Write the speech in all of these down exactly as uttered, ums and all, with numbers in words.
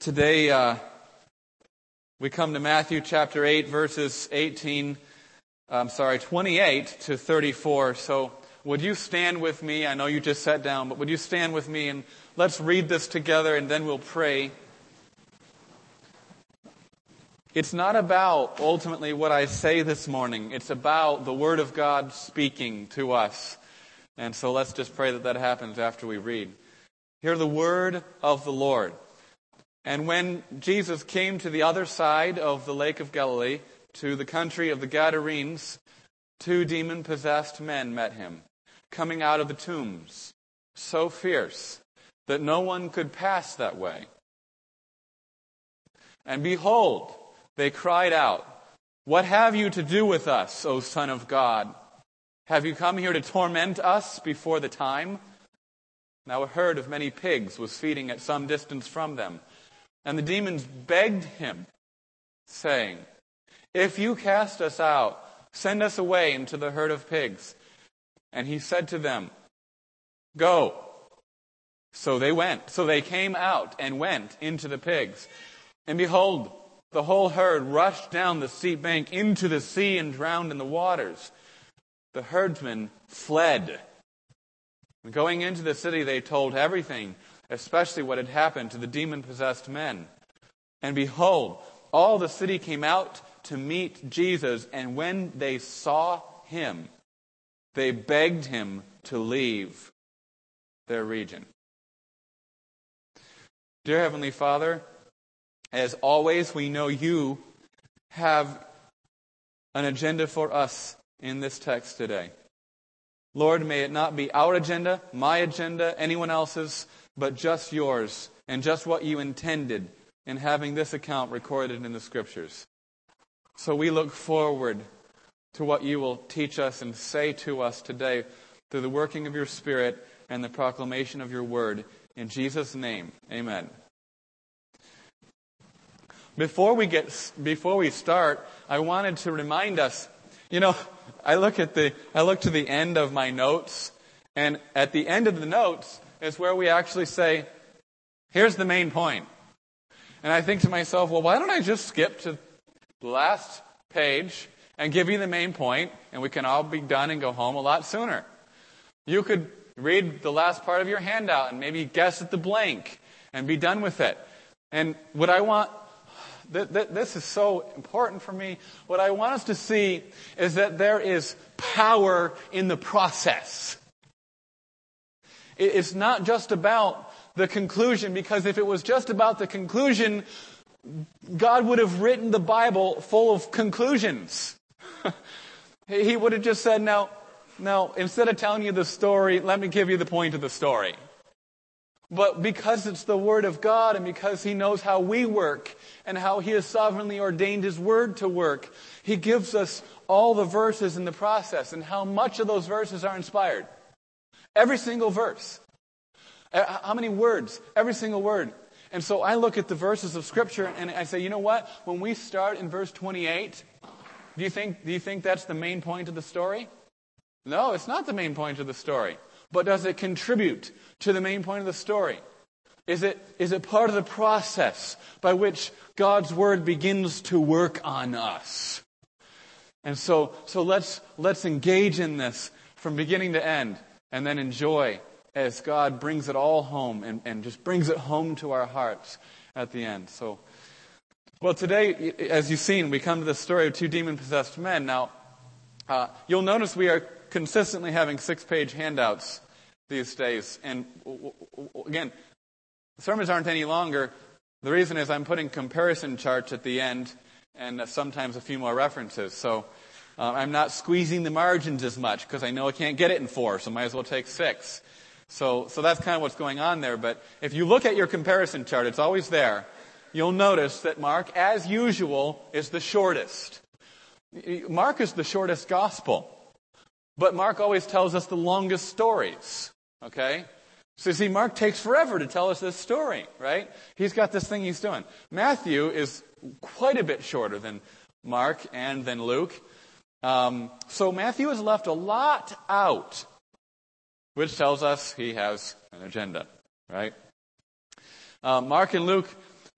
Today, uh, we come to Matthew chapter eight, verses eighteen, I'm sorry, twenty-eight to thirty-four. So would you stand with me? I know you just sat down, but would you stand with me and let's read this together and then we'll pray. It's not about ultimately what I say this morning. It's about the Word of God speaking to us. And so let's just pray that that happens after we read. Hear the word of the Lord. And when Jesus came to the other side of the Lake of Galilee, to the country of the Gadarenes, two demon-possessed men met him, coming out of the tombs, so fierce that no one could pass that way. And behold, they cried out, "What have you to do with us, O Son of God? Have you come here to torment us before the time?" Now a herd of many pigs was feeding at some distance from them. And the demons begged him, saying, "If you cast us out, send us away into the herd of pigs." And he said to them, "Go." So they went. So they came out and went into the pigs. And behold, the whole herd rushed down the steep bank into the sea and drowned in the waters. The herdsmen fled. And going into the city, they told everything, especially what had happened to the demon-possessed men. And behold, all the city came out to meet Jesus, and when they saw him, they begged him to leave their region. Dear Heavenly Father, as always, we know you have an agenda for us in this text today. Lord, may it not be our agenda, my agenda, anyone else's, but just yours and just what you intended in having this account recorded in the Scriptures. So we look forward to what you will teach us and say to us today through the working of your Spirit and the proclamation of your word. In Jesus' name, amen. Before we get, before we start, I wanted to remind us, you know, I look at the, I look to the end of my notes, and at the end of the notes is where we actually say, here's the main point. And I think to myself, well, why don't I just skip to the last page and give you the main point, and we can all be done and go home a lot sooner. You could read the last part of your handout and maybe guess at the blank and be done with it. And what I want, th- th- this is so important for me, what I want us to see is that there is power in the process. It's not just about the conclusion, because if it was just about the conclusion, God would have written the Bible full of conclusions. He would have just said, now, now, instead of telling you the story, let me give you the point of the story. But because it's the Word of God, and because He knows how we work and how He has sovereignly ordained His Word to work, He gives us all the verses in the process and how much of those verses are inspired. Every single verse. How many words? Every single word. And so I look at the verses of Scripture and I say, you know what? When we start in verse twenty-eight, do you think, do you think that's the main point of the story? No, it's not the main point of the story. But does it contribute to the main point of the story? Is it, is it part of the process by which God's Word begins to work on us? And so, so let's, let's engage in this from beginning to end. And then enjoy as God brings it all home and, and just brings it home to our hearts at the end. So, well, today, as you've seen, we come to the story of two demon-possessed men. Now, uh, you'll notice we are consistently having six-page handouts these days. And w- w- again, sermons aren't any longer. The reason is I'm putting comparison charts at the end and uh, sometimes a few more references. So, Uh, I'm not squeezing the margins as much because I know I can't get it in four, so might as well take six. So, so that's kind of what's going on there. But if you look at your comparison chart, it's always there. You'll notice that Mark, as usual, is the shortest. Mark is the shortest gospel. But Mark always tells us the longest stories. Okay? So you see, Mark takes forever to tell us this story, right? He's got this thing he's doing. Matthew is quite a bit shorter than Mark and than Luke. Um, so Matthew has left a lot out, which tells us he has an agenda, right? Uh, Mark and Luke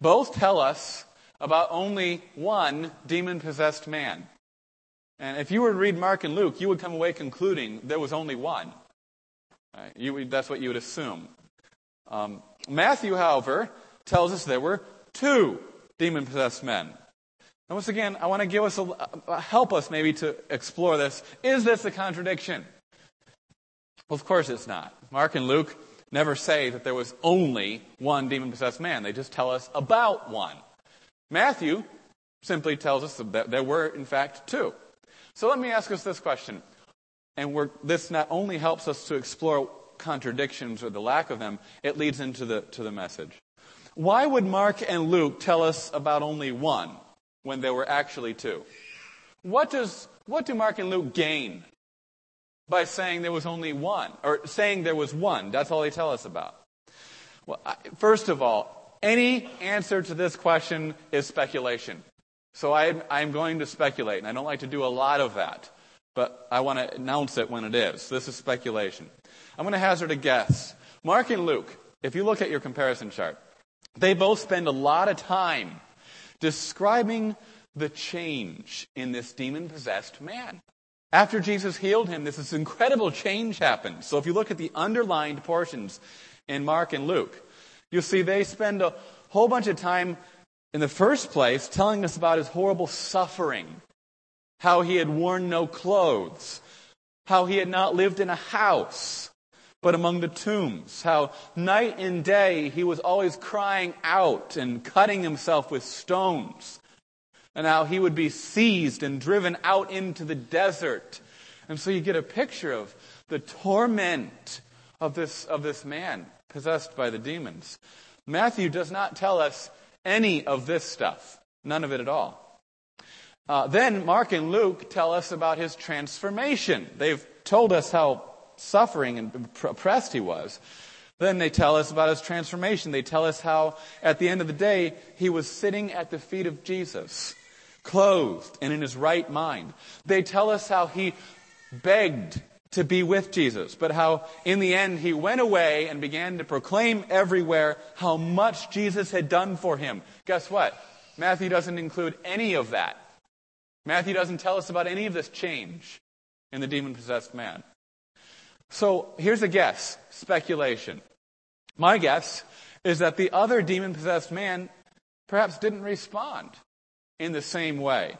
both tell us about only one demon-possessed man. And if you were to read Mark and Luke, you would come away concluding there was only one. Right? You, that's what you would assume. Um, Matthew, however, tells us there were two demon-possessed men. And once again, I want to give us a, uh, help us maybe to explore this. Is this a contradiction? Well, of course it's not. Mark and Luke never say that there was only one demon-possessed man. They just tell us about one. Matthew simply tells us that there were, in fact, two. So let me ask us this question. And we're, this not only helps us to explore contradictions or the lack of them, it leads into the to the message. Why would Mark and Luke tell us about only one when there were actually two? What does what do Mark and Luke gain by saying there was only one, or saying there was one? That's all they tell us about. Well, I, first of all, any answer to this question is speculation. So I, I'm going to speculate, and I don't like to do a lot of that, but I want to announce it when it is. This is speculation. I'm going to hazard a guess. Mark and Luke, if you look at your comparison chart, they both spend a lot of time describing the change in this demon-possessed man. After Jesus healed him, this, this incredible change happened. So if you look at the underlined portions in Mark and Luke, you'll see they spend a whole bunch of time in the first place telling us about his horrible suffering, how he had worn no clothes, how he had not lived in a house, but among the tombs, how night and day he was always crying out and cutting himself with stones, and how he would be seized and driven out into the desert. And so you get a picture of the torment of this, of this man possessed by the demons. Matthew does not tell us any of this stuff. None of it at all. Uh, then Mark and Luke tell us about his transformation. They've told us how suffering and oppressed he was. Then they tell us about his transformation. They tell us how, at the end of the day, he was sitting at the feet of Jesus, clothed and in his right mind. They tell us how he begged to be with Jesus, but how in the end he went away and began to proclaim everywhere how much Jesus had done for him. Guess what? Matthew doesn't include any of that. Matthew doesn't tell us about any of this change in the demon-possessed man. So here's a guess, speculation. My guess is that the other demon-possessed man perhaps didn't respond in the same way.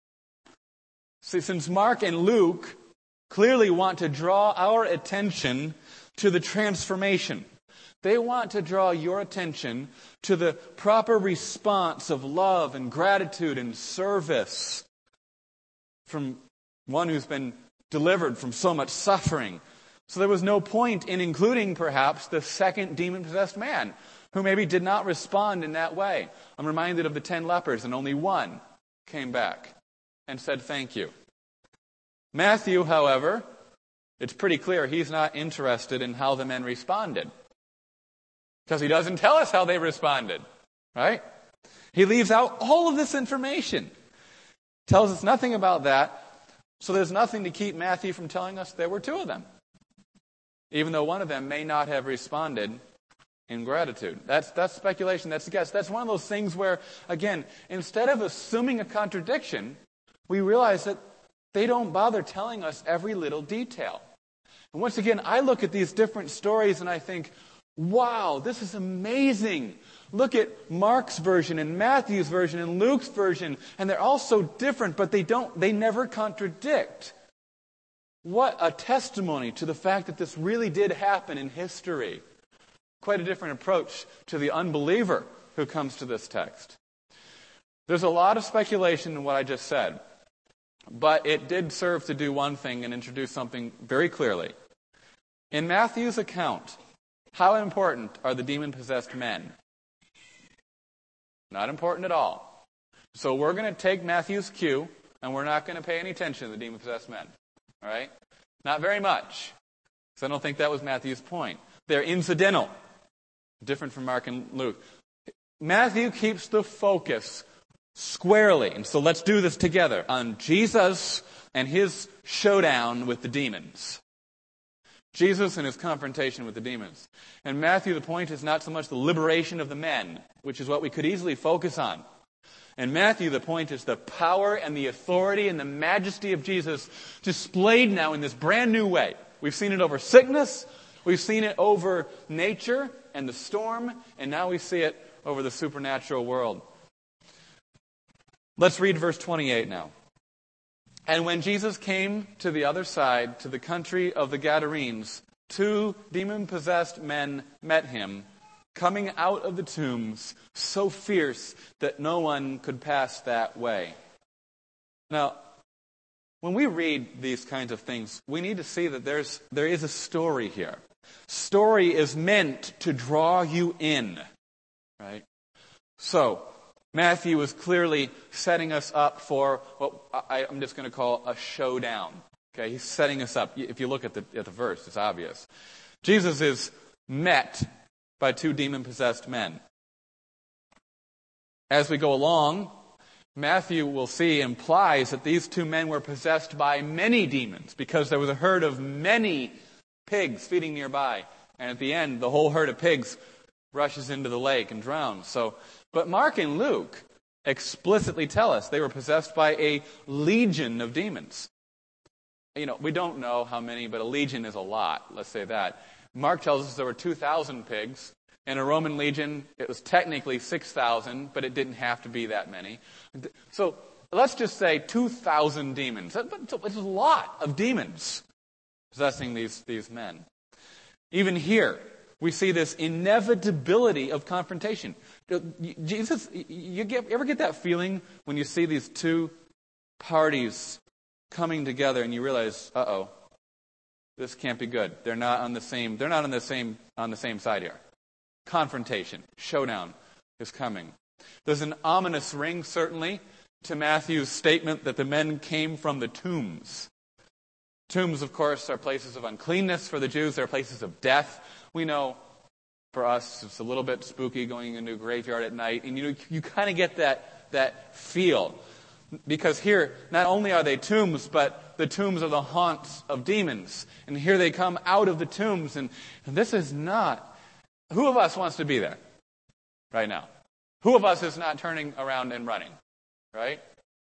See, since Mark and Luke clearly want to draw our attention to the transformation. They want to draw your attention to the proper response of love and gratitude and service from one who's been delivered from so much suffering. So there was no point in including, perhaps, the second demon-possessed man, who maybe did not respond in that way. I'm reminded of the ten lepers, and only one came back and said thank you. Matthew, however, it's pretty clear he's not interested in how the men responded, because he doesn't tell us how they responded, right? He leaves out all of this information, tells us nothing about that, so there's nothing to keep Matthew from telling us there were two of them, even though one of them may not have responded in gratitude. That's that's speculation, that's a guess. That's one of those things where, again, instead of assuming a contradiction, we realize that they don't bother telling us every little detail. And once again, I look at these different stories and I think, wow, this is amazing. Look at Mark's version and Matthew's version and Luke's version, and they're all so different, but they don't they never contradict. What a testimony to the fact that this really did happen in history. Quite a different approach to the unbeliever who comes to this text. There's a lot of speculation in what I just said, but it did serve to do one thing and introduce something very clearly. In Matthew's account, how important are the demon-possessed men? Not important at all. So we're going to take Matthew's cue, and we're not going to pay any attention to the demon-possessed men. All right? Not very much. Because I don't think that was Matthew's point. They're incidental. Different from Mark and Luke. Matthew keeps the focus squarely, and so let's do this together, on Jesus and his showdown with the demons. Jesus and his confrontation with the demons. And Matthew, the point is not so much the liberation of the men, which is what we could easily focus on. And Matthew, the point is the power and the authority and the majesty of Jesus displayed now in this brand new way. We've seen it over sickness, we've seen it over nature and the storm, and now we see it over the supernatural world. Let's read verse twenty-eight now. And when Jesus came to the other side, to the country of the Gadarenes, two demon-possessed men met him, coming out of the tombs, so fierce that no one could pass that way. Now, when we read these kinds of things, we need to see that there's there is a story here. Story is meant to draw you in, right? So, Matthew is clearly setting us up for what I, I'm just going to call a showdown. Okay, he's setting us up. If you look at the at the verse, it's obvious. Jesus is met by two demon-possessed men. As we go along, Matthew, we'll see, implies that these two men were possessed by many demons because there was a herd of many pigs feeding nearby. And at the end, the whole herd of pigs rushes into the lake and drowns. So, but Mark and Luke explicitly tell us they were possessed by a legion of demons. You know, we don't know how many, but a legion is a lot. Let's say that. Mark tells us there were two thousand pigs. In a Roman legion, it was technically six thousand, but it didn't have to be that many. So let's just say two thousand demons. It's a lot of demons possessing these, these men. Even here, we see this inevitability of confrontation. Jesus, you, get, you ever get that feeling when you see these two parties coming together and you realize, uh-oh, this can't be good. They're not on the same, they're not on the same, on the same side here. Confrontation, showdown is coming. There's an ominous ring, certainly, to Matthew's statement that the men came from the tombs. Tombs, of course, are places of uncleanness for the Jews. They're places of death. We know, for us, it's a little bit spooky going into a graveyard at night. And you you kind of get that, that feel. Because here, not only are they tombs, but the tombs are the haunts of demons. And here they come out of the tombs. And, and this is not... Who of us wants to be there right now? Who of us is not turning around and running, right?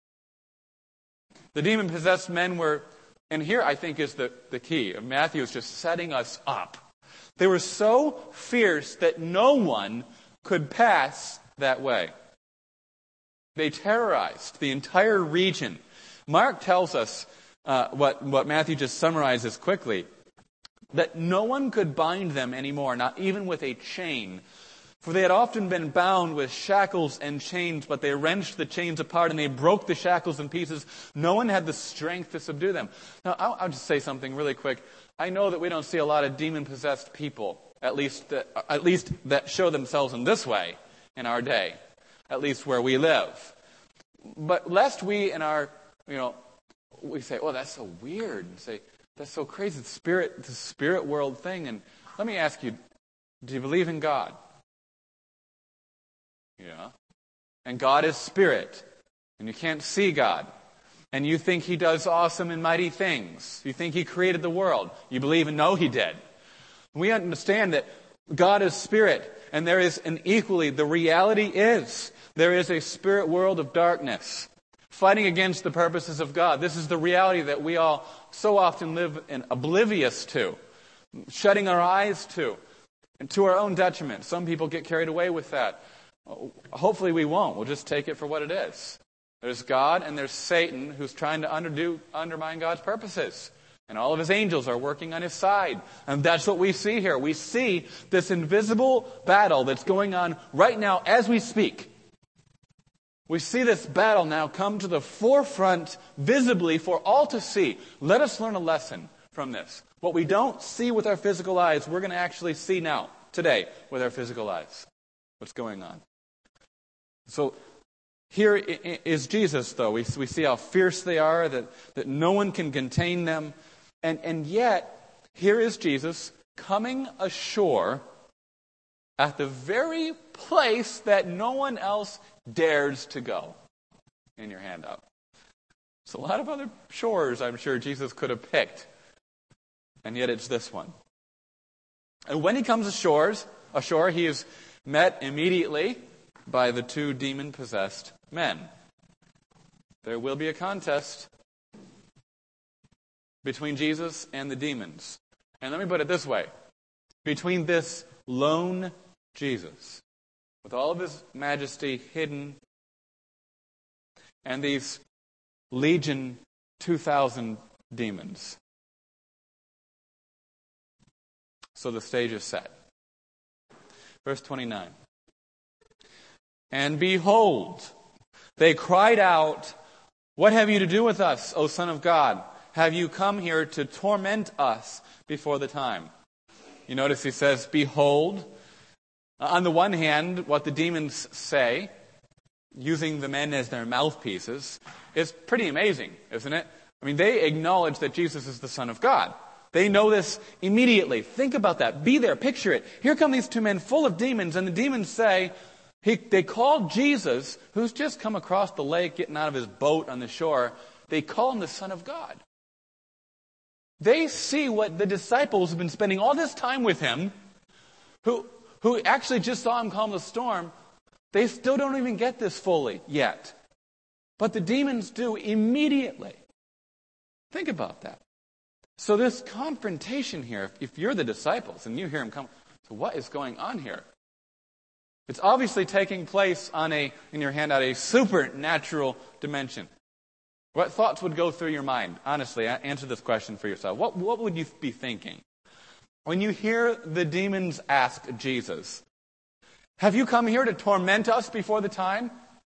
The demon-possessed men were, and here I think is the, the key. Matthew is just setting us up. They were so fierce that no one could pass that way. They terrorized the entire region. Mark tells us uh, what, what Matthew just summarizes quickly, that no one could bind them anymore, not even with a chain. For they had often been bound with shackles and chains, but they wrenched the chains apart and they broke the shackles in pieces. No one had the strength to subdue them. Now, I'll, I'll just say something really quick. I know that we don't see a lot of demon-possessed people, at least that, at least that show themselves in this way in our day, at least where we live. But lest we in our, you know, we say, oh, that's so weird, and say, that's so crazy. It's spirit, it's a spirit world thing. And let me ask you, do you believe in God? Yeah. And God is spirit. And you can't see God. And you think he does awesome and mighty things. You think he created the world. You believe and know he did. We understand that God is spirit. And there is an equally, the reality is, there is a spirit world of darkness fighting against the purposes of God. This is the reality that we all so often live in oblivious to, shutting our eyes to, and to our own detriment. Some people get carried away with that. Hopefully we won't. We'll just take it for what it is. There's God and there's Satan who's trying to underdo, undermine God's purposes. And all of his angels are working on his side. And that's what we see here. We see this invisible battle that's going on right now as we speak. We see this battle now come to the forefront visibly for all to see. Let us learn a lesson from this. What we don't see with our physical eyes, we're going to actually see now, today, with our physical eyes. What's going on? So here is Jesus, though. We, we see how fierce they are, that, that no one can contain them. And, and yet, here is Jesus coming ashore at the very place that no one else dares to go in your handout. There's a lot of other shores I'm sure Jesus could have picked. And yet it's this one. And when he comes ashore, ashore, he is met immediately by the two demon-possessed men. There will be a contest between Jesus and the demons. And let me put it this way. Between this lone Jesus, with all of his majesty hidden, and these legion two thousand demons. So the stage is set. Verse twenty-nine. And behold, they cried out, "What have you to do with us, O Son of God? Have you come here to torment us before the time?" You notice he says, "Behold." On the one hand, what the demons say, using the men as their mouthpieces, is pretty amazing, isn't it? I mean, they acknowledge that Jesus is the Son of God. They know this immediately. Think about that. Be there. Picture it. Here come these two men full of demons, and the demons say, he, they call Jesus, who's just come across the lake, getting out of his boat on the shore, they call him the Son of God. They see what the disciples have been spending all this time with him, who, who actually just saw him calm the storm. They still don't even get this fully yet. But the demons do immediately. Think about that. So this confrontation here, if you're the disciples and you hear him come, so what is going on here? It's obviously taking place on a, in your handout, a supernatural dimension. What thoughts would go through your mind? Honestly, answer this question for yourself. What, what would you be thinking? When you hear the demons ask Jesus, "Have you come here to torment us before the time?"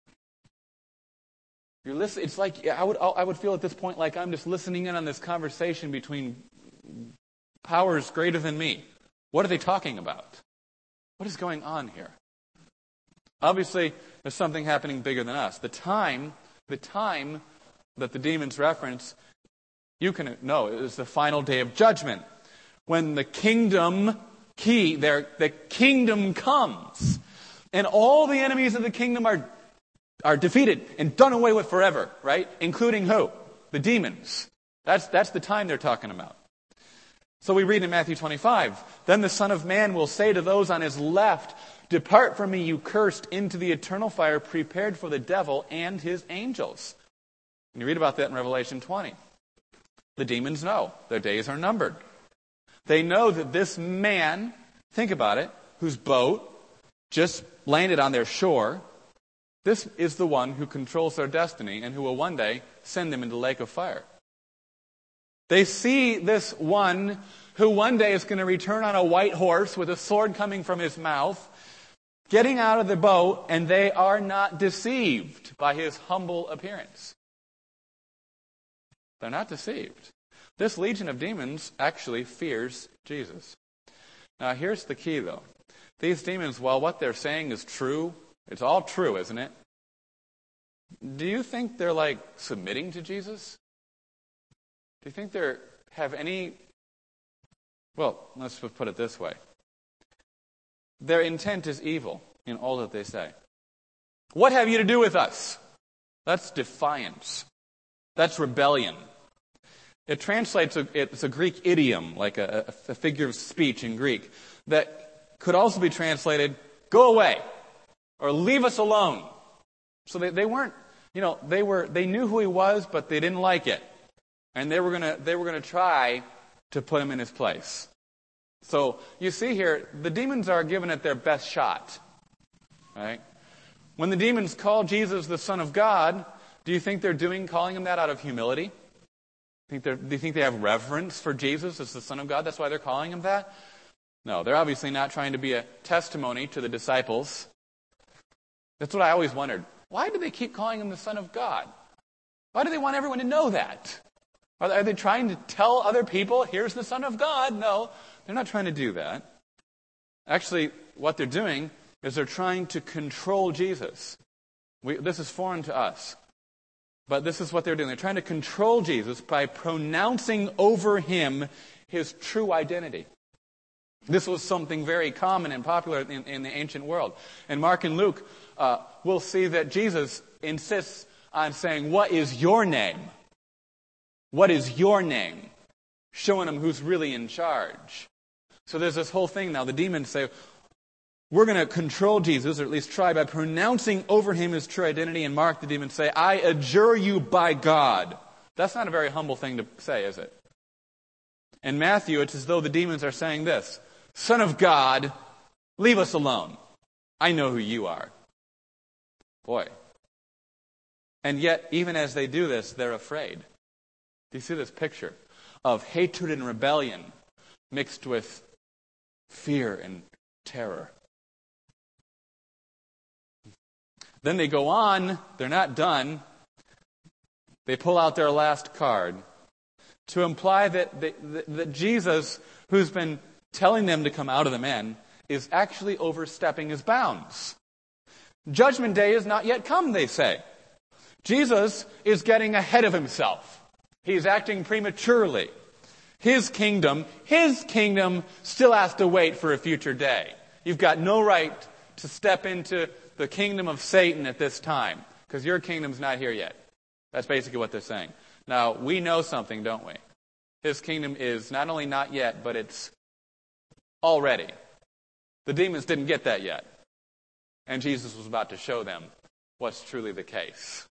You're listening. It's like I would I would feel at this point like I'm just listening in on this conversation between powers greater than me. What are they talking about? What is going on here? Obviously, there's something happening bigger than us. The time, the time that the demons reference, you can know it is the final day of judgment, when the kingdom key, there, the kingdom comes, and all the enemies of the kingdom are are defeated and done away with forever, right? Including who? The demons. That's, that's the time they're talking about. So we read in Matthew twenty-five, "Then the Son of Man will say to those on his left, 'Depart from me, you cursed, into the eternal fire prepared for the devil and his angels.'" And you read about that in Revelation twenty. The demons know their days are numbered. They know that this man, think about it, whose boat just landed on their shore, this is the one who controls their destiny and who will one day send them into the lake of fire. They see this one who one day is going to return on a white horse with a sword coming from his mouth, getting out of the boat, and they are not deceived by his humble appearance. They're not deceived. This legion of demons actually fears Jesus. Now here's the key though. These demons, while what they're saying is true, it's all true, isn't it? Do you think they're like submitting to Jesus? Do you think they have any, well, let's put it this way. Their intent is evil in all that they say. "What have you to do with us?" That's defiance. That's rebellion. It translates, it's a Greek idiom, like a, a figure of speech in Greek, that could also be translated, "Go away," or "Leave us alone." So they, they weren't, you know, they were they knew who he was, but they didn't like it. And they were gonna they were gonna try to put him in his place. So you see here, the demons are given it their best shot. Right? When the demons call Jesus the Son of God, do you think they're doing calling him that out of humility? Think do you think they have reverence for Jesus as the Son of God? That's why they're calling him that? No, they're obviously not trying to be a testimony to the disciples. That's what I always wondered. Why do they keep calling him the Son of God? Why do they want everyone to know that? Are they, are they trying to tell other people, here's the Son of God? No, they're not trying to do that. Actually, what they're doing is they're trying to control Jesus. We, this is foreign to us. But this is what they're doing. They're trying to control Jesus by pronouncing over him his true identity. This was something very common and popular in, in the ancient world. And Mark and Luke uh, will see that Jesus insists on saying, "What is your name? What is your name?" showing them who's really in charge. So there's this whole thing now. The demons say, we're going to control Jesus, or at least try, by pronouncing over him his true identity. And Mark, the demons say, I adjure you by God. That's not a very humble thing to say, is it? In Matthew, it's as though the demons are saying this, Son of God, leave us alone. I know who you are. Boy. And yet, even as they do this, they're afraid. Do you see this picture of hatred and rebellion mixed with fear and terror? Then they go on, they're not done. They pull out their last card to imply that, they, that, that Jesus, who's been telling them to come out of the men, is actually overstepping his bounds. Judgment day is not yet come, they say. Jesus is getting ahead of himself. He's acting prematurely. His kingdom, his kingdom still has to wait for a future day. You've got no right to step into the kingdom of Satan at this time, because your kingdom's not here yet. That's basically what they're saying. Now, we know something, don't we? His kingdom is not only not yet, but it's already. The demons didn't get that yet. And Jesus was about to show them what's truly the case.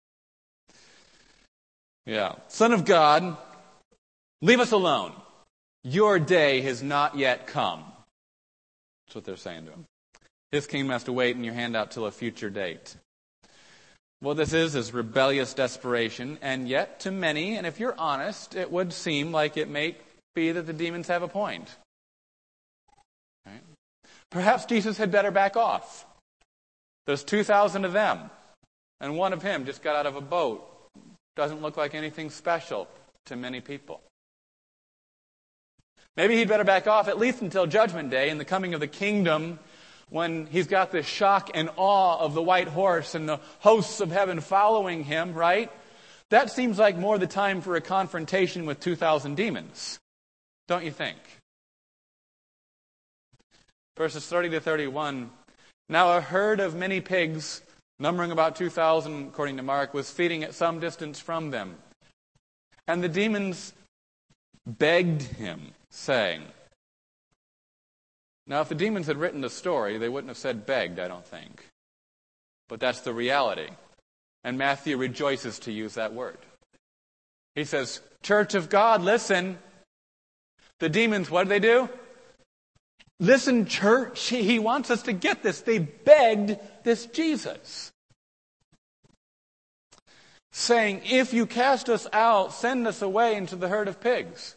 Yeah. Son of God, leave us alone. Your day has not yet come. That's what they're saying to him. His kingdom has to wait in your hand out till a future date. What this is is rebellious desperation, and yet to many, and if you're honest, it would seem like it may be that the demons have a point. Right? Perhaps Jesus had better back off. There's two thousand of them, and one of him just got out of a boat. Doesn't look like anything special to many people. Maybe he'd better back off at least until Judgment Day and the coming of the kingdom, when he's got the shock and awe of the white horse and the hosts of heaven following him, right? That seems like more the time for a confrontation with two thousand demons. Don't you think? Verses thirty to thirty-one. Now a herd of many pigs, numbering about two thousand, according to Mark, was feeding at some distance from them. And the demons begged him, saying... Now, if the demons had written the story, they wouldn't have said begged, I don't think. But that's the reality. And Matthew rejoices to use that word. He says, Church of God, listen. The demons, what did they do? Listen, church, he wants us to get this. They begged this Jesus, saying, if you cast us out, send us away into the herd of pigs.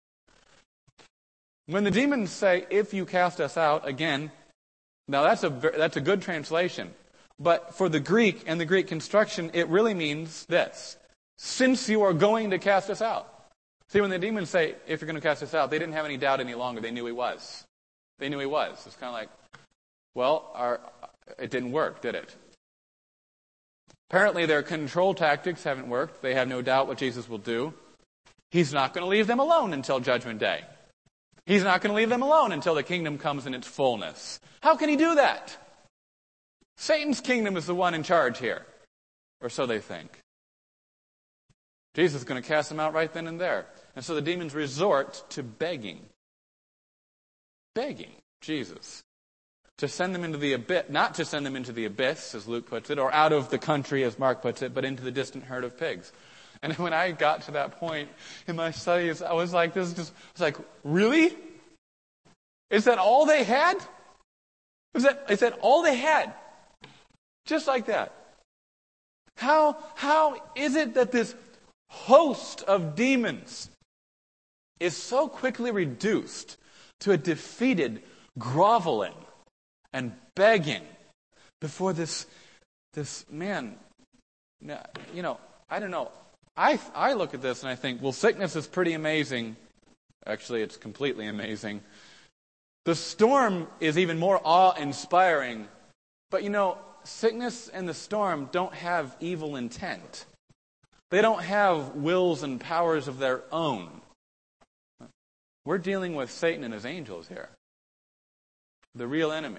When the demons say, if you cast us out, again, now that's a, that's a good translation. But for the Greek and the Greek construction, it really means this. Since you are going to cast us out. See, when the demons say, if you're going to cast us out, they didn't have any doubt any longer. They knew he was. They knew he was. It's kind of like, well, our, it didn't work, did it? Apparently their control tactics haven't worked. They have no doubt what Jesus will do. He's not going to leave them alone until Judgment Day. He's not going to leave them alone until the kingdom comes in its fullness. How can he do that? Satan's kingdom is the one in charge here. Or so they think. Jesus is going to cast them out right then and there. And so the demons resort to begging. Begging Jesus to send them into the abyss, not to send them into the abyss, as Luke puts it, or out of the country, as Mark puts it, but into the distant herd of pigs. And when I got to that point in my studies, I was like, this is just, I was like, really? Is that all they had? Is that, is that all they had? Just like that. How, how is it that this host of demons is so quickly reduced to a defeated groveling and begging before this, this man? You know, I don't know. I, I look at this and I think, well, sickness is pretty amazing. Actually, it's completely amazing. The storm is even more awe-inspiring. But you know, sickness and the storm don't have evil intent. They don't have wills and powers of their own. We're dealing with Satan and his angels here. The real enemy.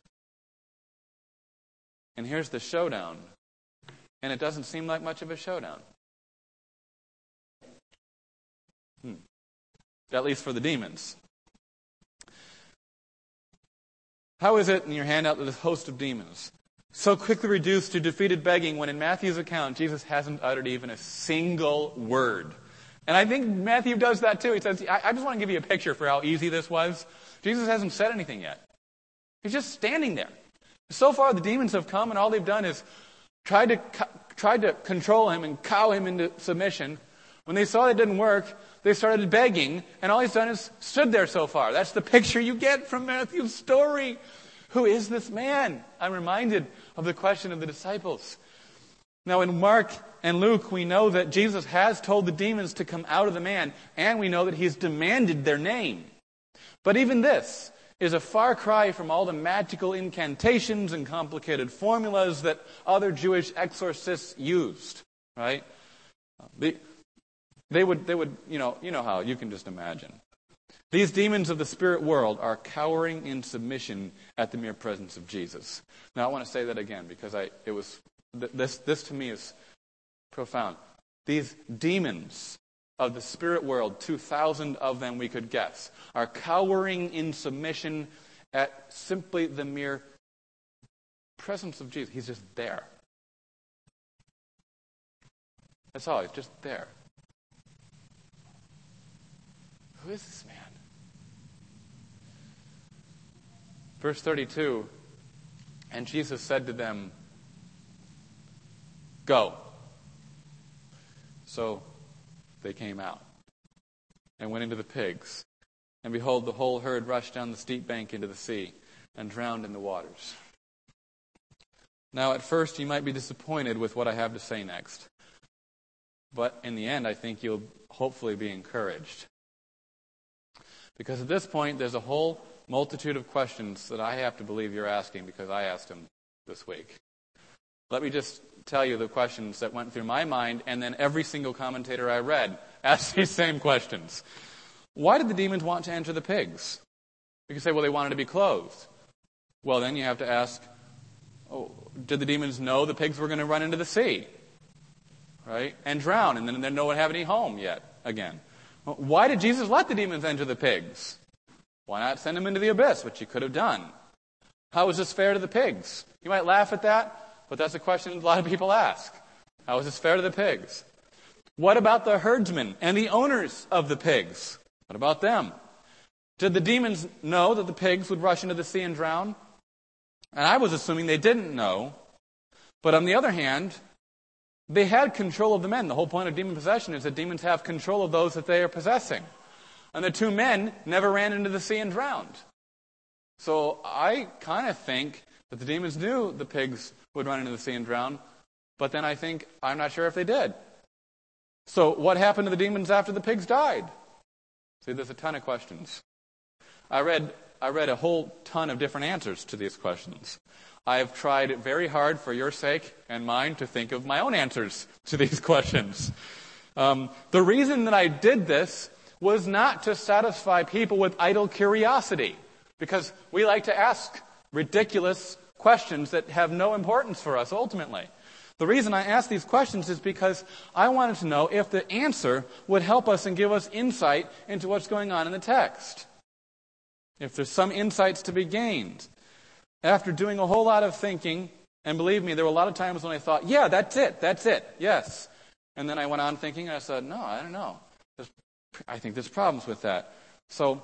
And here's the showdown. And it doesn't seem like much of a showdown. Hmm. at least for the demons. How is it in your handout that this host of demons so quickly reduced to defeated begging when in Matthew's account Jesus hasn't uttered even a single word? And I think Matthew does that too. He says, I, I just want to give you a picture for how easy this was. Jesus hasn't said anything yet. He's just standing there. So far the demons have come and all they've done is tried to, tried to control him and cow him into submission. When they saw that didn't work, they started begging, and all he's done is stood there so far. That's the picture you get from Matthew's story. Who is this man? I'm reminded of the question of the disciples. Now in Mark and Luke, we know that Jesus has told the demons to come out of the man, and we know that he's demanded their name. But even this is a far cry from all the magical incantations and complicated formulas that other Jewish exorcists used, right? They, they would, they would, you know, you know how, you can just imagine. These demons of the spirit world are cowering in submission at the mere presence of Jesus. Now I want to say that again because I, it was, this, this to me is profound. These demons of the spirit world, two thousand of them we could guess, are cowering in submission at simply the mere presence of Jesus. He's just there. That's all. He's just there. Who is this man? Verse thirty-two, and Jesus said to them, go. So they came out and went into the pigs. And behold, the whole herd rushed down the steep bank into the sea and drowned in the waters. Now, at first, you might be disappointed with what I have to say next. But in the end, I think you'll hopefully be encouraged. Because at this point, there's a whole multitude of questions that I have to believe you're asking because I asked them this week. Let me just tell you the questions that went through my mind, and then every single commentator I read asked these same questions. Why did the demons want to enter the pigs? You can say, well, they wanted to be clothed. Well, then you have to ask, oh, did the demons know the pigs were going to run into the sea? Right? And drown, and then they don't have any home yet again. Why did Jesus let the demons enter the pigs? Why not send them into the abyss, which he could have done? How is this fair to the pigs? You might laugh at that, but that's a question a lot of people ask. How is this fair to the pigs? What about the herdsmen and the owners of the pigs? What about them? Did the demons know that the pigs would rush into the sea and drown? And I was assuming they didn't know. But on the other hand, they had control of the men. The whole point of demon possession is that demons have control of those that they are possessing. And the two men never ran into the sea and drowned. So I kind of think that the demons knew the pigs would run into the sea and drown, but then I think, I'm not sure if they did. So what happened to the demons after the pigs died? See, there's a ton of questions. I read I read a whole ton of different answers to these questions. I have tried very hard for your sake and mine to think of my own answers to these questions. Um, the reason that I did this was not to satisfy people with idle curiosity, because we like to ask ridiculous questions that have no importance for us ultimately. The reason I asked these questions is because I wanted to know if the answer would help us and give us insight into what's going on in the text. If there's some insights to be gained. After doing a whole lot of thinking, and believe me, there were a lot of times when I thought, yeah, that's it, that's it, yes. And then I went on thinking, and I said, no, I don't know. There's, I think there's problems with that. So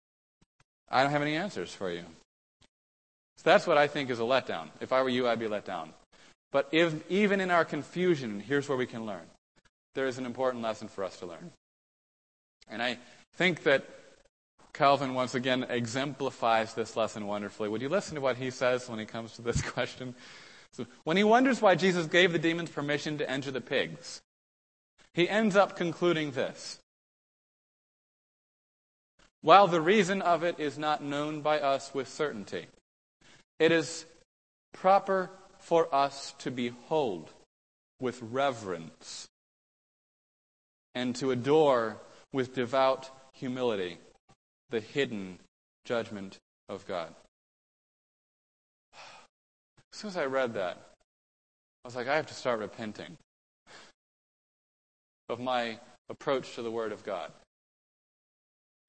I don't have any answers for you. So that's what I think is a letdown. If I were you, I'd be let down. But if, even in our confusion, here's where we can learn. There is an important lesson for us to learn. And I think that Calvin once again exemplifies this lesson wonderfully. Would you listen to what he says when he comes to this question? So when he wonders why Jesus gave the demons permission to enter the pigs, he ends up concluding this. While the reason of it is not known by us with certainty, it is proper for us to behold with reverence and to adore with devout humility the hidden judgment of God. As soon as I read that, I was like, I have to start repenting of my approach to the Word of God.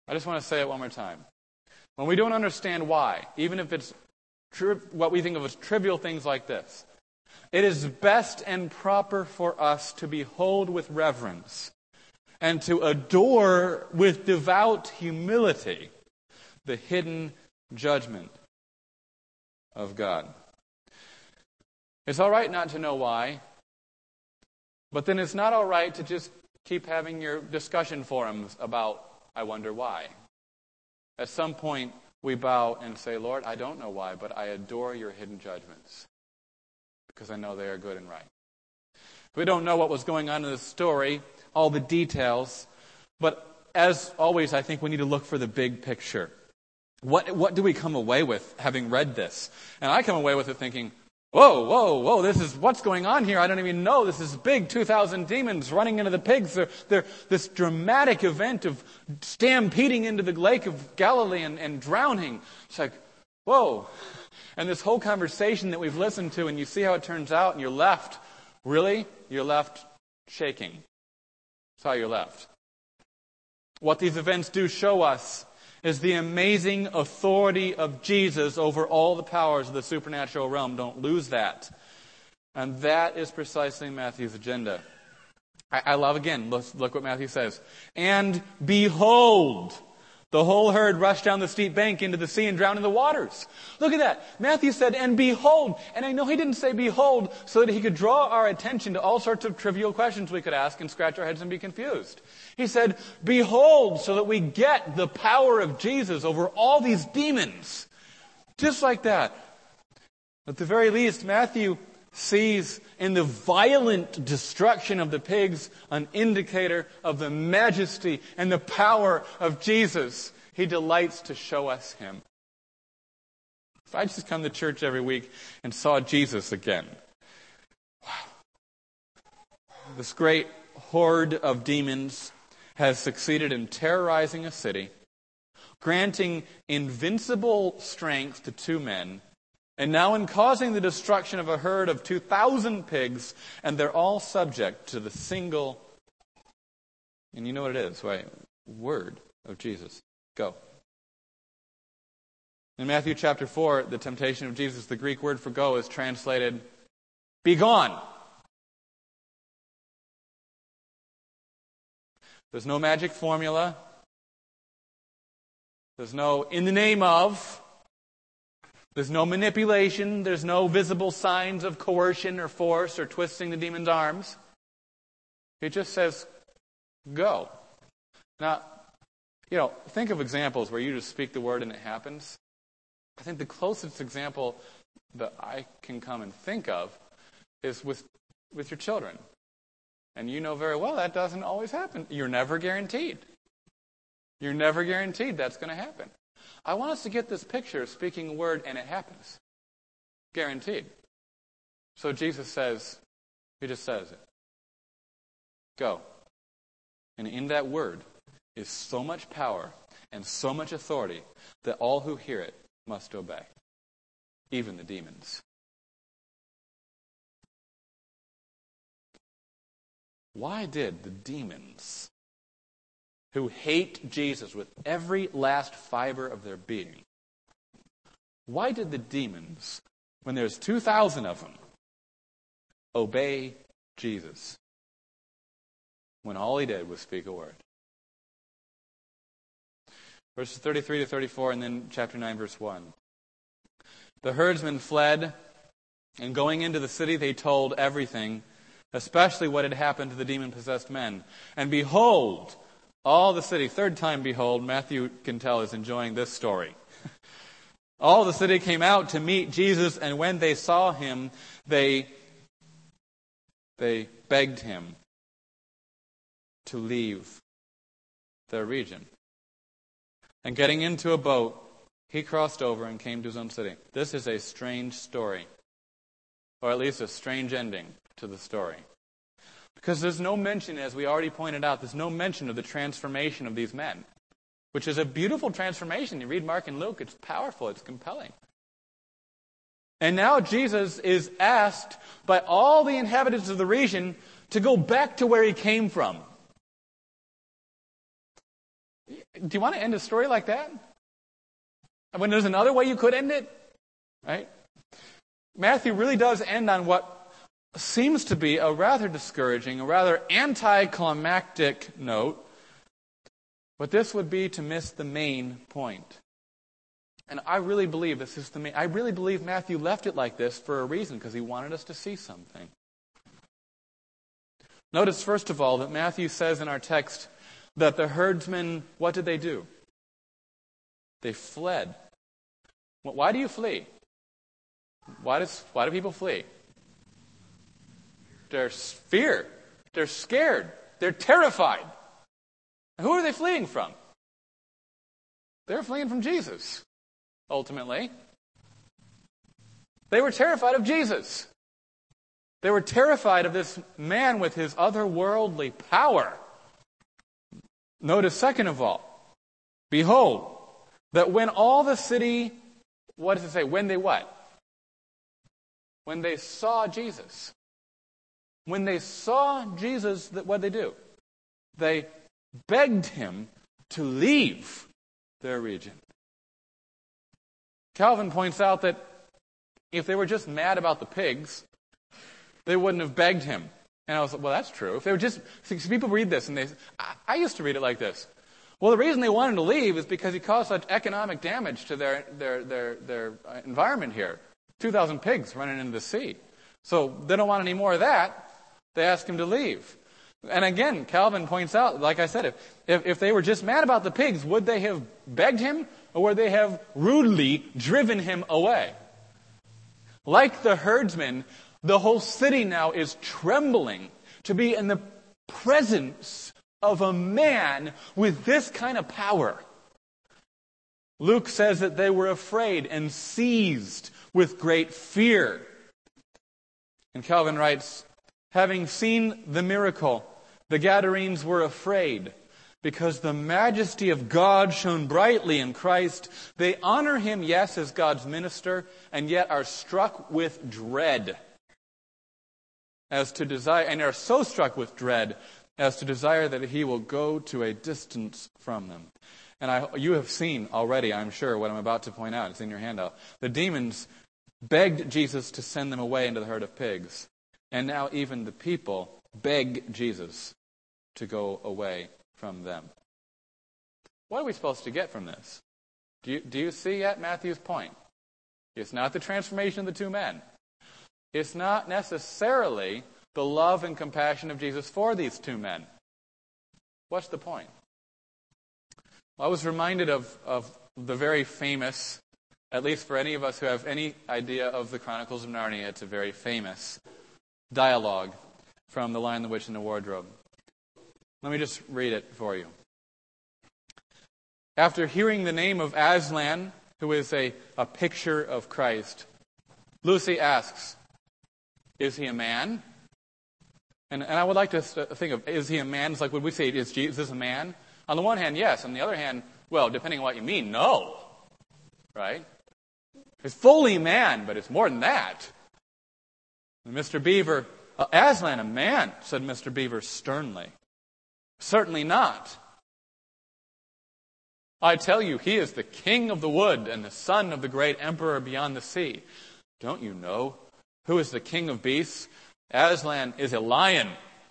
I just want to say it one more time. When we don't understand why, even if it's tri- what we think of as trivial things like this, it is best and proper for us to behold with reverence and to adore with devout humility the hidden judgment of God. It's all right not to know why, but then it's not all right to just keep having your discussion forums about, I wonder why. At some point, we bow and say, Lord, I don't know why, but I adore your hidden judgments because I know they are good and right. We don't know what was going on in this story, all the details, but as always, I think we need to look for the big picture. What, what do we come away with having read this? And I come away with it thinking, whoa, whoa, whoa, this is, what's going on here? I don't even know. This is big, two thousand demons running into the pigs. They're, they're this dramatic event of stampeding into the lake of Galilee and, and drowning. It's like, whoa. And this whole conversation that we've listened to, and you see how it turns out, and you're left, really? You're left shaking. That's how you're left. What these events do show us is the amazing authority of Jesus over all the powers of the supernatural realm. Don't lose that. And that is precisely Matthew's agenda. I, I love, again, look, look what Matthew says. And behold, the whole herd rushed down the steep bank into the sea and drowned in the waters. Look at that. Matthew said, and behold. And I know he didn't say behold so that he could draw our attention to all sorts of trivial questions we could ask and scratch our heads and be confused. He said, behold, so that we get the power of Jesus over all these demons. Just like that. At the very least, Matthew sees in the violent destruction of the pigs an indicator of the majesty and the power of Jesus. He delights to show us him. If I just come to church every week and saw Jesus again, wow. This great horde of demons has succeeded in terrorizing a city, granting invincible strength to two men, and now in causing the destruction of a herd of two thousand pigs, and they're all subject to the single, and you know what it is, right? Word of Jesus. Go. In Matthew chapter four, the temptation of Jesus, the Greek word for go is translated, be gone. There's no magic formula. There's no in the name of. There's no manipulation. There's no visible signs of coercion or force or twisting the demon's arms. It just says, go. Now, you know, think of examples where you just speak the word and it happens. I think the closest example that I can come and think of is with, with your children. And you know very well that doesn't always happen. You're never guaranteed. You're never guaranteed that's going to happen. I want us to get this picture of speaking a word and it happens. Guaranteed. So Jesus says, he just says it. Go. And in that word is so much power and so much authority that all who hear it must obey. Even the demons. Why did the demons, who hate Jesus with every last fiber of their being, why did the demons, when there's two thousand of them, obey Jesus when all he did was speak a word? Verses thirty-three to thirty-four, and then chapter nine, verse one. The herdsmen fled, and going into the city they told everything, especially what had happened to the demon-possessed men. And behold, all the city, third time behold, Matthew can tell is enjoying this story. All the city came out to meet Jesus, and when they saw him, they, they begged him to leave their region. And getting into a boat, he crossed over and came to his own city. This is a strange story, or at least a strange ending to the story. Because there's no mention, as we already pointed out, there's no mention of the transformation of these men, which is a beautiful transformation. You read Mark and Luke, it's powerful, it's compelling. And now Jesus is asked by all the inhabitants of the region to go back to where he came from. Do you want to end a story like that? When there's another way you could end it? Right? Matthew really does end on what seems to be a rather discouraging, a rather anticlimactic note. But this would be to miss the main point. And I really believe this is the main, I really believe Matthew left it like this for a reason, because he wanted us to see something. Notice, first of all, that Matthew says in our text that the herdsmen, what did they do? They fled. Why do you flee? Why does why do people flee? There's fear. They're scared. They're terrified. And who are they fleeing from? They're fleeing from Jesus, ultimately. They were terrified of Jesus. They were terrified of this man with his otherworldly power. Notice, second of all, behold, that when all the city, what does it say? When they what? When they saw Jesus. When they saw Jesus, what did they do? They begged him to leave their region. Calvin points out that if they were just mad about the pigs, they wouldn't have begged him. And I was like, well, that's true. If they were just, see, people read this and they, I, I used to read it like this. Well, the reason they wanted to leave is because he caused such economic damage to their, their, their, their environment here. two thousand pigs running into the sea. So they don't want any more of that. They asked him to leave. And again, Calvin points out, like I said, if, if, if they were just mad about the pigs, would they have begged him, or would they have rudely driven him away? Like the herdsmen, the whole city now is trembling to be in the presence of a man with this kind of power. Luke says that they were afraid and seized with great fear. And Calvin writes, having seen the miracle, the Gadarenes were afraid, because the majesty of God shone brightly in Christ. They honor him, yes, as God's minister, and yet are struck with dread. As to desire, and are so struck with dread as to desire that he will go to a distance from them. And I, you have seen already, I'm sure, what I'm about to point out. It's in your handout. The demons begged Jesus to send them away into the herd of pigs. And now even the people beg Jesus to go away from them. What are we supposed to get from this? Do you, do you see yet Matthew's point? It's not the transformation of the two men. It's not necessarily the love and compassion of Jesus for these two men. What's the point? Well, I was reminded of, of the very famous, at least for any of us who have any idea of the Chronicles of Narnia, it's a very famous dialogue from The Lion, the Witch, and the Wardrobe. Let me just read it for you. After hearing the name of Aslan, who is a, a picture of Christ, Lucy asks, is he a man? And, and I would like to think of, is he a man? It's like, would we say, is Jesus a man? On the one hand, yes. On the other hand, well, depending on what you mean, no. Right? He's fully man, but it's more than that. And Mister Beaver, uh, Aslan, a man, said Mister Beaver sternly. Certainly not. I tell you, he is the king of the wood and the son of the great emperor beyond the sea. Don't you know who is the king of beasts? Aslan is a lion.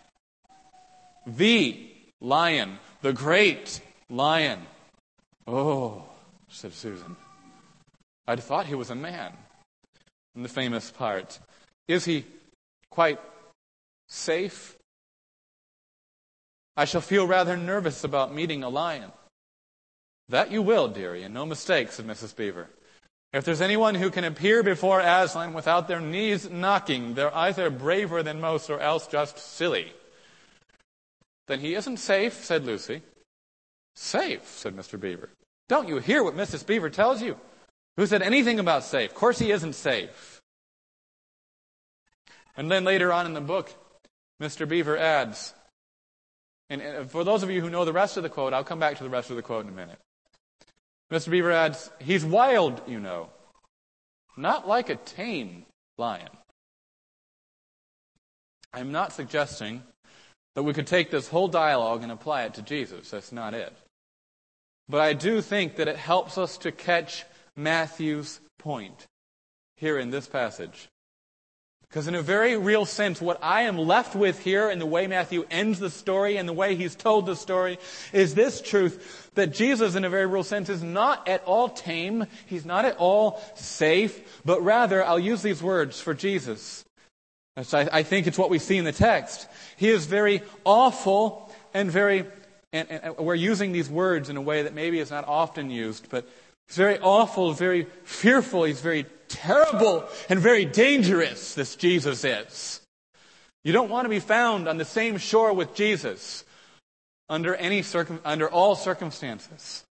The lion. The great lion. Oh, said Susan. I'd thought he was a man. And the famous part. Is he quite safe? I shall feel rather nervous about meeting a lion. That you will, dearie, and no mistake, said Missus Beaver. If there's anyone who can appear before Aslan without their knees knocking, they're either braver than most or else just silly. Then he isn't safe, said Lucy. Safe, said Mister Beaver. Don't you hear what Missus Beaver tells you? Who said anything about safe? Of course he isn't safe. And then later on in the book, Mister Beaver adds, and for those of you who know the rest of the quote, I'll come back to the rest of the quote in a minute. Mister Beaver adds, he's wild, you know, not like a tame lion. I'm not suggesting that we could take this whole dialogue and apply it to Jesus. That's not it. But I do think that it helps us to catch Matthew's point here in this passage. Because in a very real sense, what I am left with here in the way Matthew ends the story and the way he's told the story is this truth, that Jesus in a very real sense is not at all tame, he's not at all safe, but rather, I'll use these words for Jesus. I, I think it's what we see in the text. He is very awful and very, and, and we're using these words in a way that maybe is not often used, but he's very awful, very fearful, he's very terrible and very dangerous, this Jesus is. You don't want to be found on the same shore with Jesus under any circum, under all circumstances.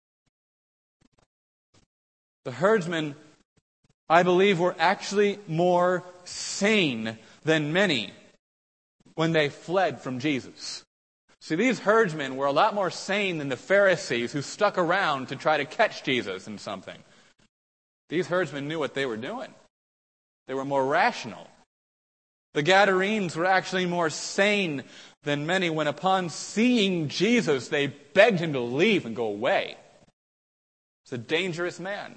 The herdsmen, I believe, were actually more sane than many when they fled from Jesus. See, these herdsmen were a lot more sane than the Pharisees who stuck around to try to catch Jesus in something. These herdsmen knew what they were doing. They were more rational. The Gadarenes were actually more sane than many when upon seeing Jesus, they begged him to leave and go away. It's a dangerous man.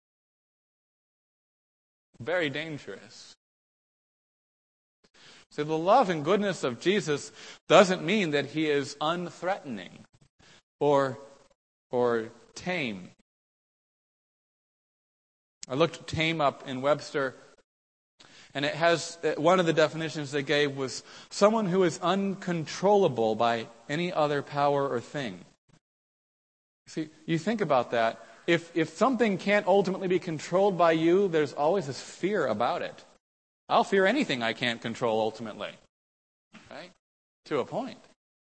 Very dangerous. So the love and goodness of Jesus doesn't mean that he is unthreatening or, or tame. I looked tame up in Webster, and it has, one of the definitions they gave was someone who is uncontrollable by any other power or thing. See, you think about that. If, if something can't ultimately be controlled by you, there's always this fear about it. I'll fear anything I can't control ultimately. Right? To a point.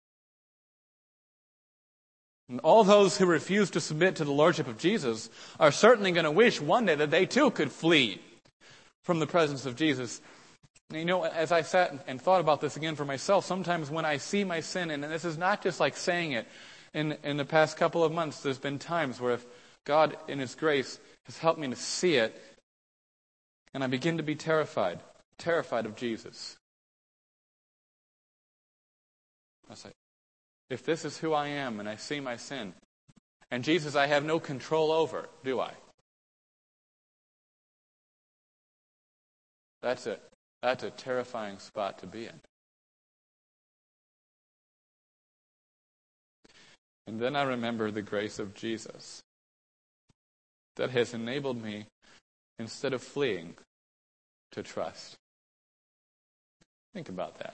And all those who refuse to submit to the lordship of Jesus are certainly going to wish one day that they too could flee from the presence of Jesus. And you know, as I sat and thought about this again for myself, sometimes when I see my sin, and this is not just like saying it, in, in the past couple of months, there's been times where if God in His grace has helped me to see it, and I begin to be terrified, terrified of Jesus. I say, if this is who I am and I see my sin, and Jesus I have no control over, do I? That's a, that's a terrifying spot to be in. And then I remember the grace of Jesus that has enabled me, instead of fleeing, to trust. Think about that.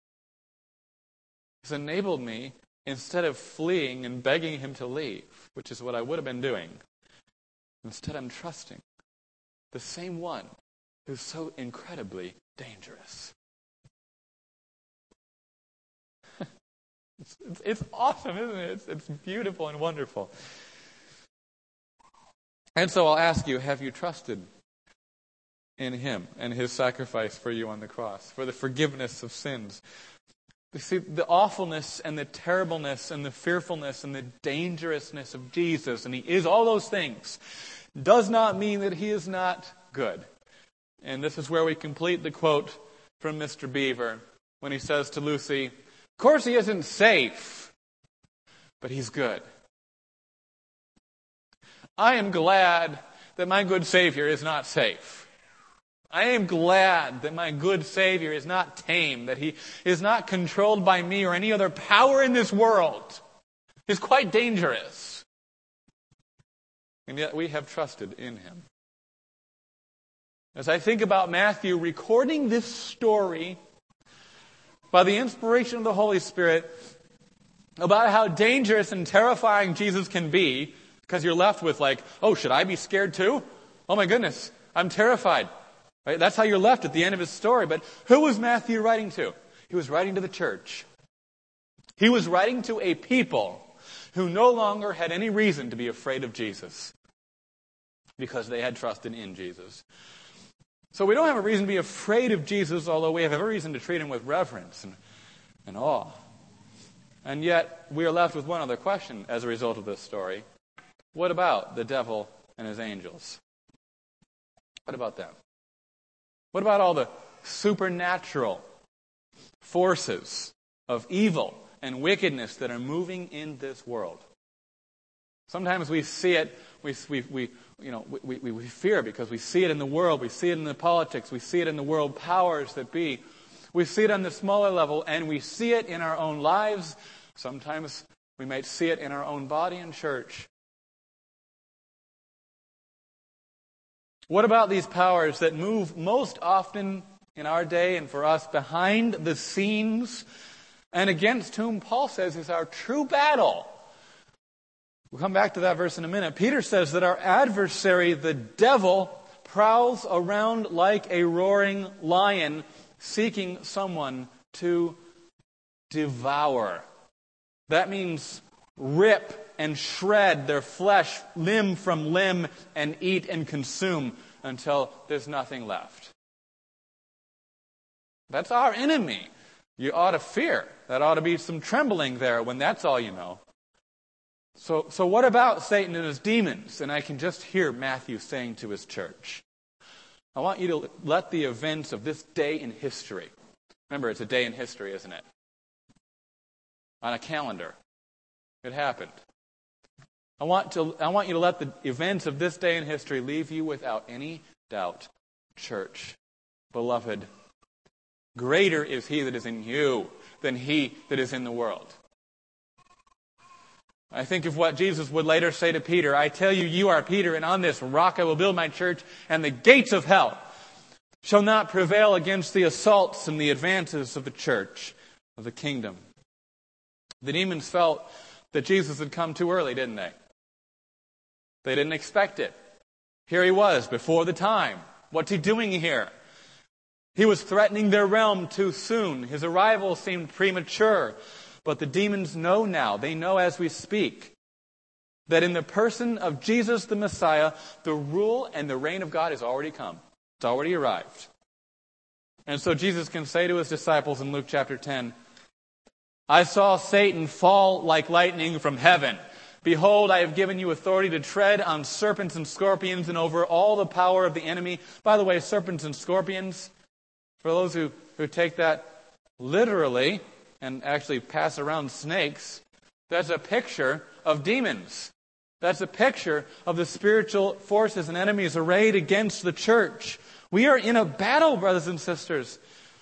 It's enabled me, instead of fleeing and begging Him to leave, which is what I would have been doing, instead I'm trusting the same one who's so incredibly dangerous. it's, it's, it's awesome, isn't it? It's, it's beautiful and wonderful. And so I'll ask you, have you trusted in Him and His sacrifice for you on the cross, for the forgiveness of sins? You see, the awfulness and the terribleness and the fearfulness and the dangerousness of Jesus, and He is all those things, does not mean that He is not good. And this is where we complete the quote from Mister Beaver when he says to Lucy, of course He isn't safe, but He's good. I am glad that my good Savior is not safe. I am glad that my good Savior is not tame, that He is not controlled by me or any other power in this world. He's quite dangerous. And yet we have trusted in Him. As I think about Matthew recording this story by the inspiration of the Holy Spirit about how dangerous and terrifying Jesus can be, because you're left with like, oh, should I be scared too? Oh my goodness, I'm terrified. Right? That's how you're left at the end of his story. But who was Matthew writing to? He was writing to the church. He was writing to a people who no longer had any reason to be afraid of Jesus because they had trusted in Jesus. So we don't have a reason to be afraid of Jesus, although we have every reason to treat Him with reverence and, and awe. And yet we are left with one other question as a result of this story. What about the devil and his angels? What about them? What about all the supernatural forces of evil and wickedness that are moving in this world? Sometimes we see it, we, we, we, you know, we, we, we fear because we see it in the world, we see it in the politics, we see it in the world powers that be. We see it on the smaller level, and we see it in our own lives. Sometimes we might see it in our own body and church. What about these powers that move most often in our day and for us behind the scenes, and against whom Paul says is our true battle? We'll come back to that verse in a minute. Peter says that our adversary, the devil, prowls around like a roaring lion, seeking someone to devour. That means rip and shred their flesh limb from limb and eat and consume until there's nothing left. That's our enemy. You ought to fear. That ought to be some trembling there when that's all you know. So, so what about Satan and his demons? And I can just hear Matthew saying to his church, I want you to let the events of this day in history. Remember, it's a day in history, isn't it? On a calendar. It happened. I want to, I want you to let the events of this day in history leave you without any doubt. Church, beloved, greater is he that is in you than he that is in the world. I think of what Jesus would later say to Peter. I tell you, you are Peter, and on this rock I will build my church, and the gates of hell shall not prevail against the assaults and the advances of the church, of the kingdom. The demons felt that Jesus had come too early, didn't they? They didn't expect it. Here he was, before the time. What's he doing here? He was threatening their realm too soon. His arrival seemed premature. But the demons know now, they know as we speak, that in the person of Jesus the Messiah, the rule and the reign of God has already come. It's already arrived. And so Jesus can say to his disciples in Luke chapter ten, I saw Satan fall like lightning from heaven. Behold, I have given you authority to tread on serpents and scorpions and over all the power of the enemy. By the way, serpents and scorpions, for those who, who take that literally and actually pass around snakes, that's a picture of demons. That's a picture of the spiritual forces and enemies arrayed against the church. We are in a battle, brothers and sisters.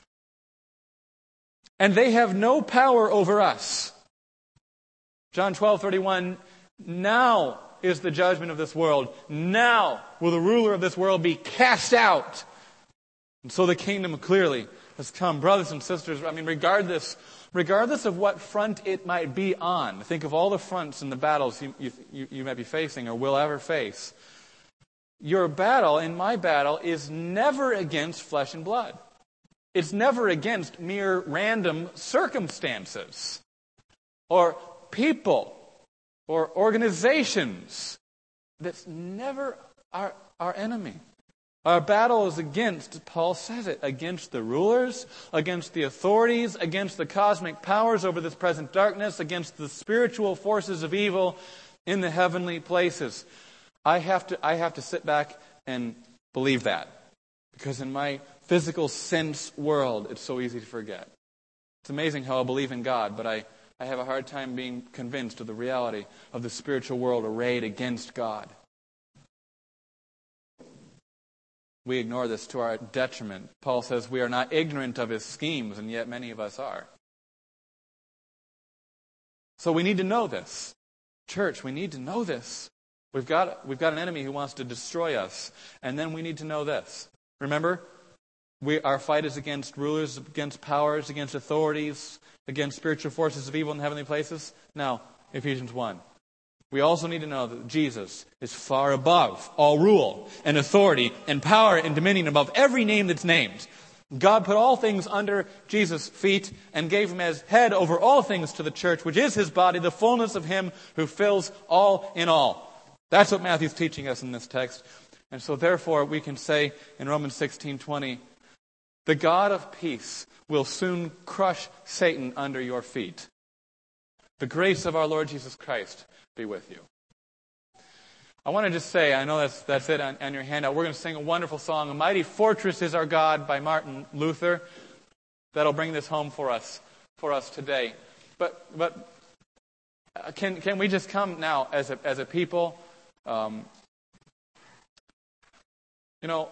And they have no power over us. John twelve thirty-one, now is the judgment of this world. Now will the ruler of this world be cast out. And so the kingdom clearly has come. Brothers and sisters, I mean, regardless, regardless of what front it might be on, think of all the fronts and the battles you, you, you might be facing or will ever face. Your battle and my battle is never against flesh and blood. It's never against mere random circumstances or people or organizations. That's never our, our enemy. Our battle is against, Paul says it, against the rulers, against the authorities, against the cosmic powers over this present darkness, against the spiritual forces of evil in the heavenly places. I have to, I have to sit back and believe that. Because in my physical sense world, it's so easy to forget. It's amazing how I believe in God, but I, I have a hard time being convinced of the reality of the spiritual world arrayed against God. We ignore this to our detriment. Paul says we are not ignorant of his schemes, and yet many of us are. So we need to know this. Church, we need to know this. We've got, we've got an enemy who wants to destroy us. And then we need to know this. Remember, we, our fight is against rulers, against powers, against authorities, against spiritual forces of evil in heavenly places. Now, Ephesians one. We also need to know that Jesus is far above all rule and authority and power and dominion, above every name that's named. God put all things under Jesus' feet and gave him as head over all things to the church, which is his body, the fullness of him who fills all in all. That's what Matthew's teaching us in this text. And so therefore we can say in Romans sixteen twenty, the God of peace will soon crush Satan under your feet. The grace of our Lord Jesus Christ be with you. I want to just say, I know that's that's it on, on your handout. We're going to sing a wonderful song, A Mighty Fortress is Our God by Martin Luther. That'll bring this home for us, for us today. But but Uh, Can can we just come now as a as a people? Um, you know,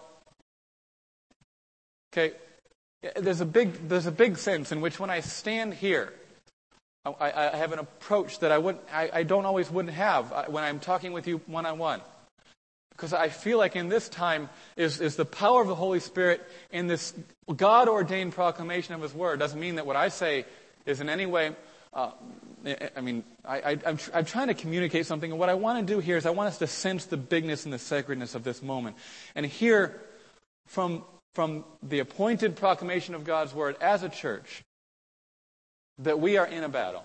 okay. There's a big there's a big sense in which when I stand here, I, I have an approach that I wouldn't I, I don't always wouldn't have when I'm talking with you one on one, because I feel like in this time is is the power of the Holy Spirit in this God ordained proclamation of His Word. Doesn't mean that what I say is in any way. Uh, I mean, I, I, I'm, tr- I'm trying to communicate something, and what I want to do here is I want us to sense the bigness and the sacredness of this moment, and hear from from the appointed proclamation of God's Word as a church that we are in a battle.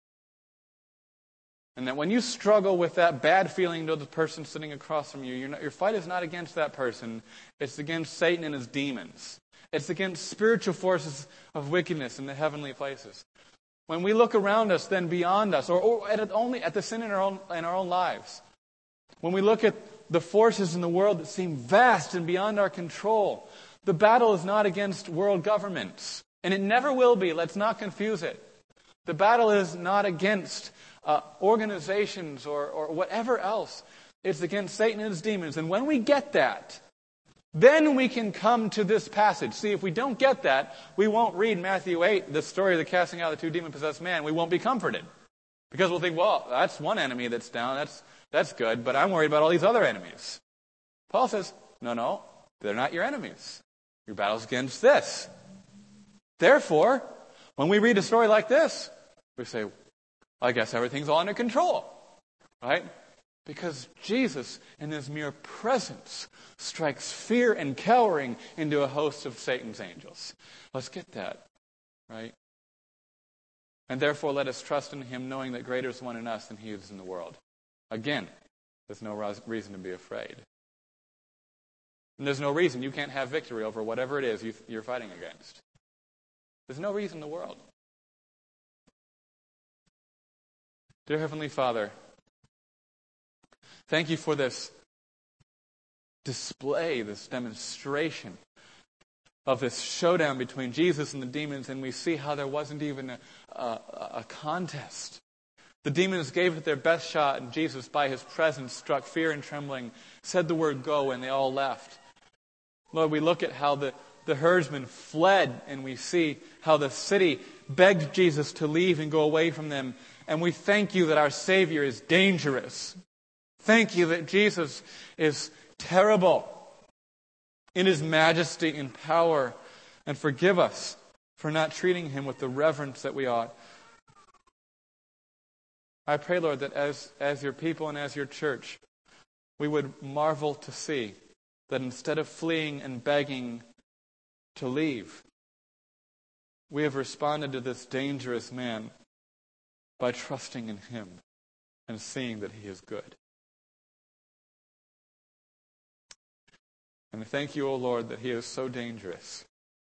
And that when you struggle with that bad feeling to the person sitting across from you, you're not, your fight is not against that person, it's against Satan and his demons. It's against spiritual forces of wickedness in the heavenly places. When we look around us, then beyond us, or, or at only at the sin in our own in our own lives, when we look at the forces in the world that seem vast and beyond our control, the battle is not against world governments, and it never will be. Let's not confuse it. The battle is not against uh, organizations or, or whatever else. It's against Satan and his demons. And when we get that, then we can come to this passage. See, if we don't get that, we won't read Matthew eight, the story of the casting out of the two demon-possessed man. We won't be comforted. Because we'll think, well, that's one enemy that's down. That's that's good, but I'm worried about all these other enemies. Paul says, no, no, they're not your enemies. Your battle's against this. Therefore, when we read a story like this, we say, I guess everything's all under control. Right? Because Jesus, in His mere presence, strikes fear and cowering into a host of Satan's angels. Let's get that, right? And therefore, let us trust in Him, knowing that greater is one in us than He is in the world. Again, there's no reason to be afraid. And there's no reason you can't have victory over whatever it is you're fighting against. There's no reason in the world. Dear Heavenly Father, thank You for this display, this demonstration of this showdown between Jesus and the demons, and we see how there wasn't even a, a, a contest. The demons gave it their best shot, and Jesus, by His presence, struck fear and trembling, said the word go, and they all left. Lord, we look at how the, the herdsmen fled, and we see how the city begged Jesus to leave and go away from them. And we thank You that our Savior is dangerous. Thank You that Jesus is terrible in His majesty and power. And forgive us for not treating Him with the reverence that we ought. I pray, Lord, that as, as Your people and as Your church, we would marvel to see that instead of fleeing and begging to leave, we have responded to this dangerous man by trusting in Him and seeing that He is good. And thank You, O Lord, that He is so dangerous.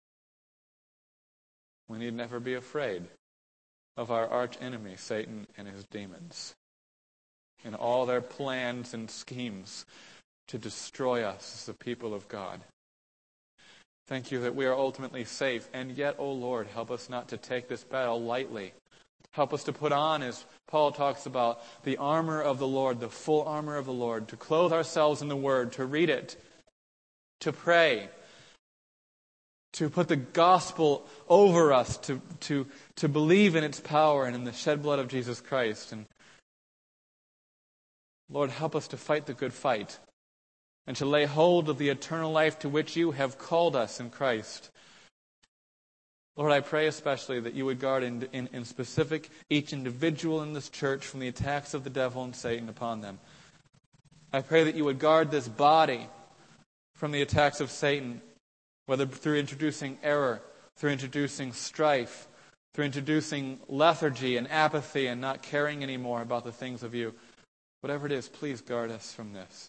We need never be afraid of our arch enemy, Satan and his demons, and all their plans and schemes to destroy us as the people of God. Thank You that we are ultimately safe, and yet, O Lord, help us not to take this battle lightly. Help us to put on, as Paul talks about, the armor of the Lord, the full armor of the Lord, to clothe ourselves in the Word, to read it, to pray, to put the gospel over us, to, to, to believe in its power and in the shed blood of Jesus Christ. And Lord, help us to fight the good fight and to lay hold of the eternal life to which You have called us in Christ. Lord, I pray especially that You would guard in, in, in specific each individual in this church from the attacks of the devil and Satan upon them. I pray that You would guard this body from the attacks of Satan, whether through introducing error, through introducing strife, through introducing lethargy and apathy and not caring anymore about the things of You. Whatever it is, please guard us from this.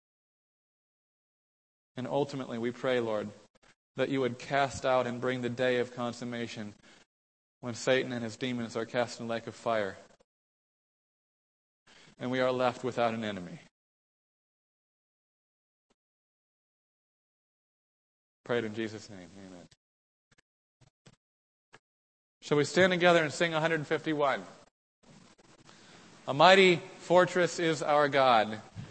And ultimately, we pray, Lord, that You would cast out and bring the day of consummation when Satan and his demons are cast in the lake of fire, and we are left without an enemy. Pray it in Jesus' name. Amen. Shall we stand together and sing one fifty-one? A mighty fortress is our God.